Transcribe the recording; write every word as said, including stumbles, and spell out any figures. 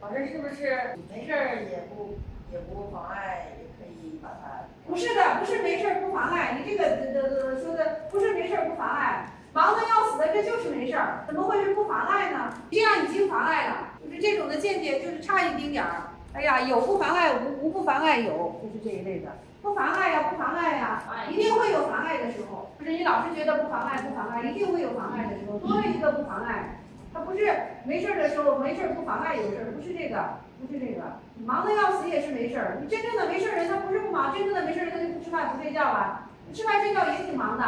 老师是不是没事儿也不也不妨碍，也可以把它？ 不是的，不是没事儿不妨碍。你这个呃呃说的不是没事儿不妨碍，忙得要死的这就是没事儿，怎么会是不妨碍呢？这样已经妨碍了，就是这种的见解就是差一丁点儿。哎呀，有不妨碍，无无不妨碍有，就是这一类的。不妨碍呀，不妨碍呀，一定会有妨碍的时候。不是你老是觉得不妨碍，不妨碍，一定会有妨碍的时候。多了一个不妨碍，它不是没事儿的时候没事儿不妨碍有事儿，不是这个，不是这个。忙得要死也是没事儿。你真正的没事儿人，他不是不忙，真正的没事儿人他就不吃饭不睡觉了。吃饭睡觉也挺忙的。